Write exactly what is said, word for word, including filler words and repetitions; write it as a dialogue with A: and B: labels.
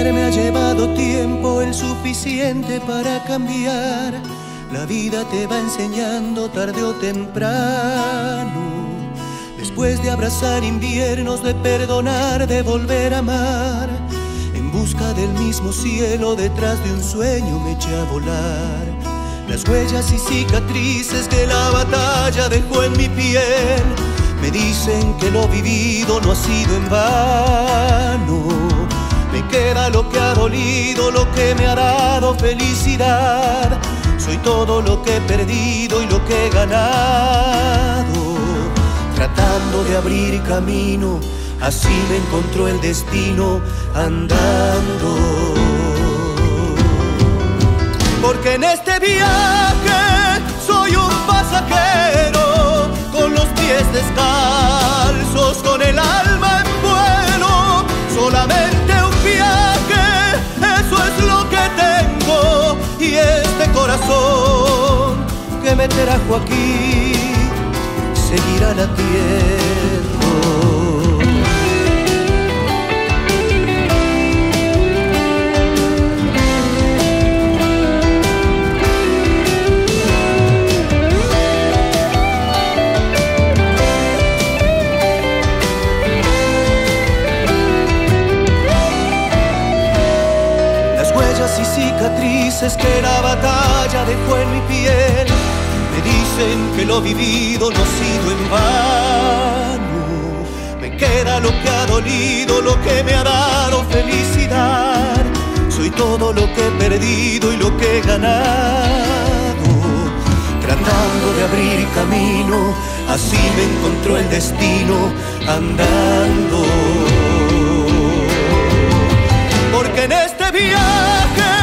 A: Aprender me ha llevado tiempo, el suficiente para cambiar. La vida te va enseñando tarde o temprano. Después de abrazar inviernos, de perdonar, de volver a amar, en busca del mismo cielo, detrás de un sueño me eché a volar. Las huellas y cicatrices que la batalla dejó en mi piel me dicen que lo vivido no ha sido en vano. Me queda lo que ha dolido, lo que me ha dado felicidad. Soy todo lo que he perdido y lo que he ganado. Tratando de abrir camino, así me encontró el destino andando. Porque en este viaje soy un pasajero, con los pies descalzos, con el alma en vuelo. Solamente un viaje, eso es lo que tengo. Y este corazón que me trajo aquí seguirá latiendo. Y cicatrices que la batalla dejó en mi piel me dicen que lo vivido no ha sido en vano. Me queda lo que ha dolido, lo que me ha dado felicidad. Soy todo lo que he perdido y lo que he ganado. Tratando de abrir camino, así me encontró el destino andando. Porque en este viaje